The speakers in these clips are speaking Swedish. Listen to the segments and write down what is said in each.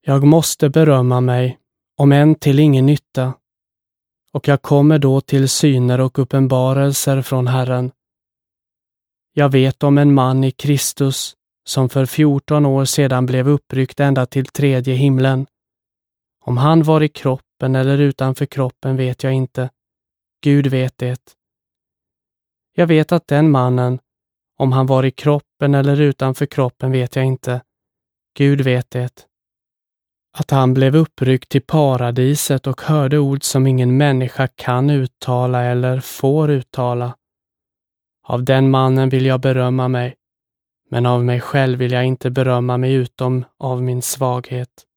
Jag måste berömma mig, om än till ingen nytta, och jag kommer då till syner och uppenbarelser från Herren. Jag vet om en man i Kristus som för 14 år sedan blev uppryckt ända till 3:e himlen. Om han var i kroppen eller utanför kroppen vet jag inte. Gud vet det. Jag vet att den mannen, om han var i kroppen eller utanför kroppen vet jag inte. Gud vet det. Att han blev uppryckt till paradiset och hörde ord som ingen människa kan uttala eller får uttala. Av den mannen vill jag berömma mig, men av mig själv vill jag inte berömma mig utom av min svaghet.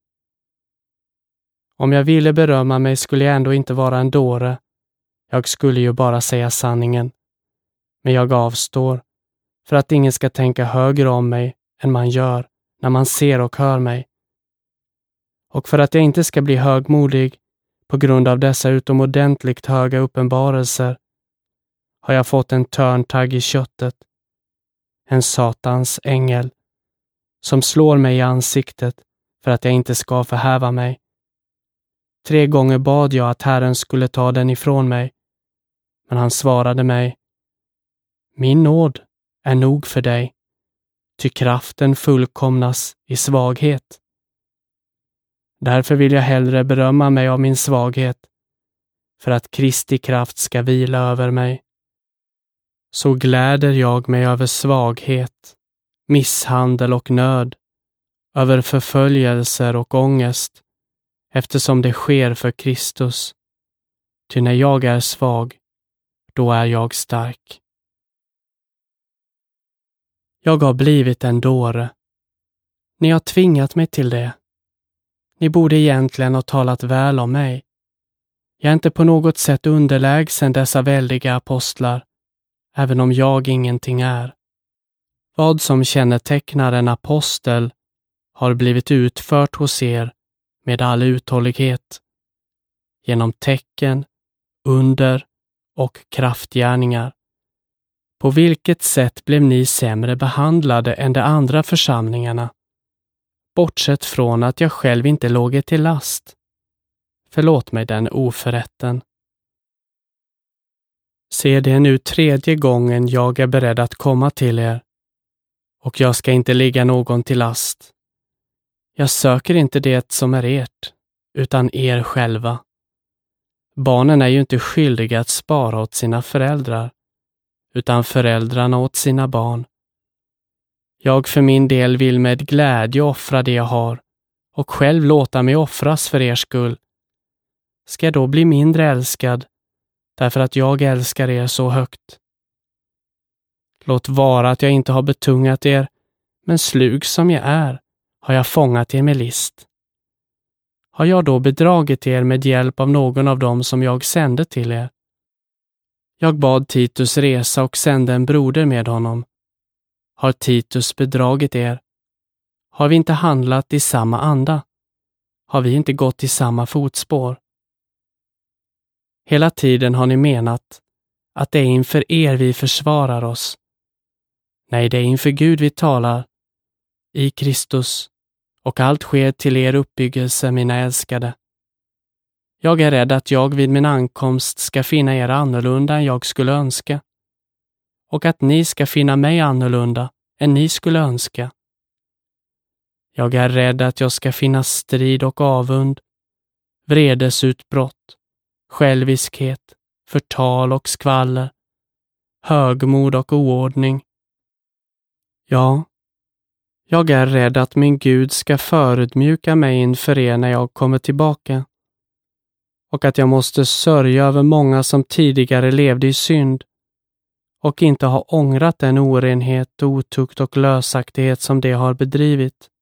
Om jag ville berömma mig skulle jag ändå inte vara en dåre. Jag skulle ju bara säga sanningen. Men jag avstår, för att ingen ska tänka högre om mig än man gör när man ser och hör mig. Och för att jag inte ska bli högmodig på grund av dessa utomordentligt höga uppenbarelser har jag fått en törntagg i köttet, en Satans ängel, som slår mig i ansiktet för att jag inte ska förhäva mig. 3 gånger bad jag att Herren skulle ta den ifrån mig, men han svarade mig: Min nåd är nog för dig, ty kraften fullkomnas i svaghet. Därför vill jag hellre berömma mig av min svaghet, för att Kristi kraft ska vila över mig. Så gläder jag mig över svaghet, misshandel och nöd, över förföljelser och ångest, eftersom det sker för Kristus. Ty när jag är svag, då är jag stark. Jag har blivit en dåre. Ni har tvingat mig till det. Ni borde egentligen ha talat väl om mig. Jag är inte på något sätt underlägsen dessa väldiga apostlar, även om jag ingenting är. Vad som kännetecknar en apostel har blivit utfört hos er med all uthållighet, genom tecken, under och kraftgärningar. På vilket sätt blev ni sämre behandlade än de andra församlingarna? Bortsett från att jag själv inte låg er till last. Förlåt mig den oförrätten. Se, det är nu 3:e gången jag är beredd att komma till er, och jag ska inte ligga någon till last. Jag söker inte det som är ert, utan er själva. Barnen är ju inte skyldiga att spara åt sina föräldrar, utan föräldrarna åt sina barn. Jag för min del vill med glädje offra det jag har, och själv låta mig offras för er skull. Ska jag då bli mindre älskad, därför att jag älskar er så högt? Låt vara att jag inte har betungat er, men slug som jag är, har jag fångat er med list. Har jag då bedragit er med hjälp av någon av dem som jag sände till er? Jag bad Titus resa och sände en broder med honom. Har Titus bedragit er? Har vi inte handlat i samma anda? Har vi inte gått i samma fotspår? Hela tiden har ni menat att det är inför er vi försvarar oss. Nej, det är inför Gud vi talar, i Kristus, och allt sker till er uppbyggelse, mina älskade. Jag är rädd att jag vid min ankomst ska finna er annorlunda än jag skulle önska, och att ni ska finna mig annorlunda än ni skulle önska. Jag är rädd att jag ska finna strid och avund, vredesutbrott, själviskhet, förtal och skvaller, högmod och oordning. Ja, jag är rädd att min Gud ska förödmjuka mig inför er när jag kommer tillbaka, och att jag måste sörja över många som tidigare levde i synd och inte har ångrat den orenhet, otukt och lösaktighet som de har bedrivit.